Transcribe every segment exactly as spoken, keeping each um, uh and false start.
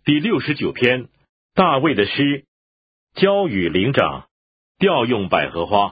第六十九篇，大卫的诗，交与灵长，调用百合花。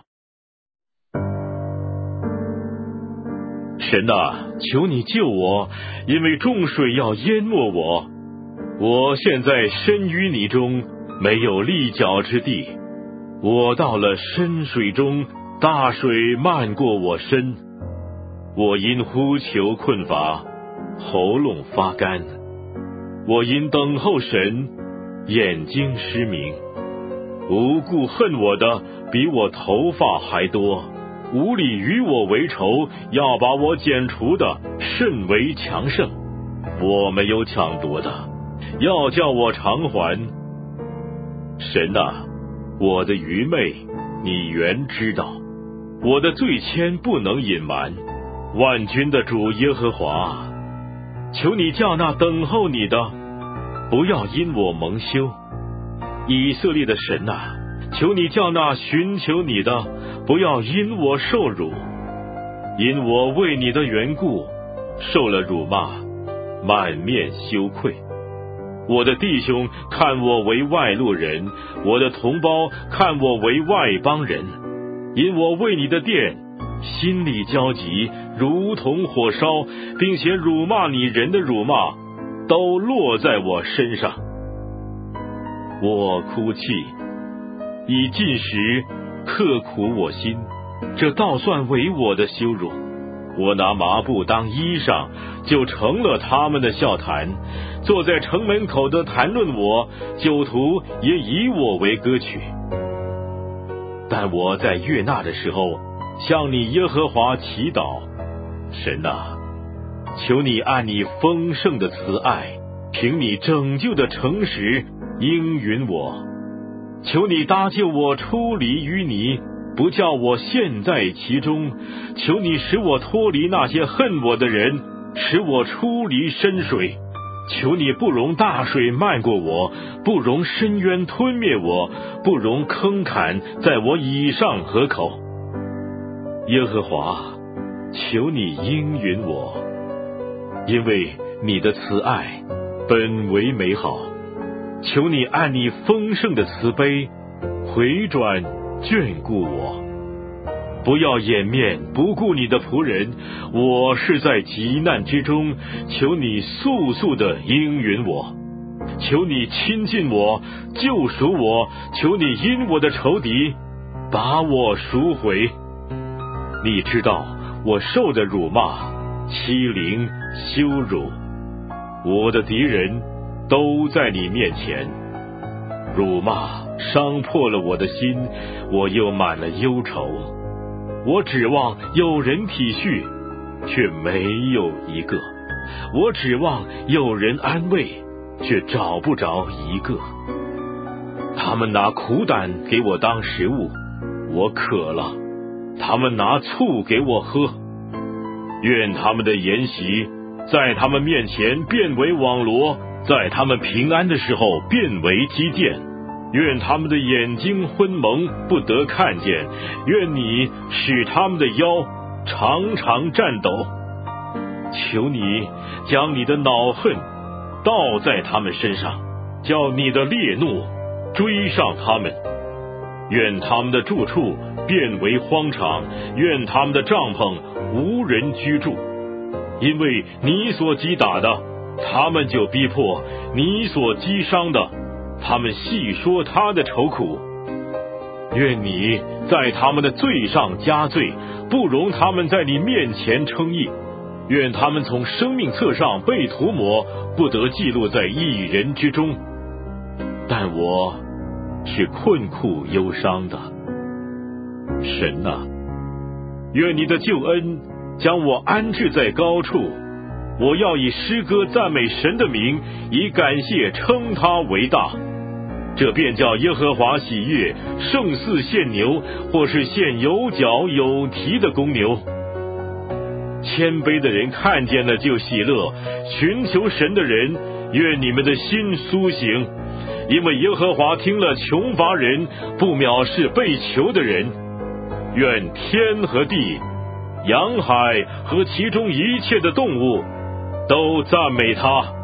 神啊，求你救我，因为众水要淹没我。我现在身淤泥中，没有立脚之地。我到了深水中，大水漫过我身。我因呼求困乏，喉咙发干。我因等候神，眼睛失明。无故恨我的比我头发还多，无理与我为仇，要把我剪除的甚为强盛。我没有抢夺的，要叫我偿还。神啊，我的愚昧你原知道，我的罪愆不能隐瞒。万军的主耶和华，求你叫那等候你的不要因我蒙羞。以色列的神啊，求你叫那寻求你的不要因我受辱。因我为你的缘故受了辱骂，满面羞愧。我的弟兄看我为外路人，我的同胞看我为外邦人。因我为你的殿心里焦急，如同火烧，并且辱骂你人的辱骂都落在我身上。我哭泣，以进食刻苦我心，这倒算为我的羞辱。我拿麻布当衣裳，就成了他们的笑谈。坐在城门口的谈论我，酒徒也以我为歌曲。但我在悦纳的时候，向你耶和华祈祷。神啊，求你按你丰盛的慈爱，凭你拯救的诚实应允我。求你搭救我出离淤泥，不叫我陷在其中。求你使我脱离那些恨我的人，使我出离深水。求你不容大水漫过我，不容深渊吞灭我，不容坑坎在我以上河口。耶和华，求你应允我，因为你的慈爱本为美好。求你按你丰盛的慈悲回转眷顾我，不要掩面不顾你的仆人。我是在急难之中，求你速速的应允我。求你亲近我，救赎我。求你因我的仇敌把我赎回。你知道我受的辱骂、欺凌、羞辱，我的敌人都在你面前。辱骂伤破了我的心，我又满了忧愁。我指望有人体恤，却没有一个。我指望有人安慰，却找不着一个。他们拿苦胆给我当食物，我渴了；他们拿醋给我喝。愿他们的筵席在他们面前变为网罗，在他们平安的时候变为基甸。愿他们的眼睛昏蒙，不得看见。愿你使他们的腰常常颤抖。求你将你的恼恨倒在他们身上，叫你的烈怒追上他们。愿他们的住处变为荒场，愿他们的帐篷无人居住。因为你所击打的，他们就逼迫；你所击伤的，他们细说他的愁苦。愿你在他们的罪上加罪，不容他们在你面前称义。愿他们从生命册上被涂抹，不得记录在一人之中。但我是困苦忧伤的。神啊，愿你的救恩将我安置在高处。我要以诗歌赞美神的名，以感谢称他为大。这便叫耶和华喜悦，胜似献牛，或是献有角有蹄的公牛。谦卑的人看见了就喜乐，寻求神的人，愿你们的心苏醒。因为耶和华听了穷乏人，不藐视被囚的人。愿天和地、洋海和其中一切的动物都赞美他。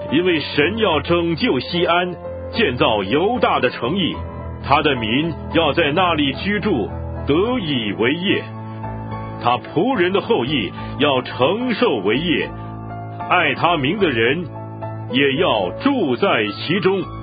因为神要拯救西安，建造犹大的城邑，他的民要在那里居住，得以为业。他仆人的后裔要承受为业，爱他名的人也要住在其中。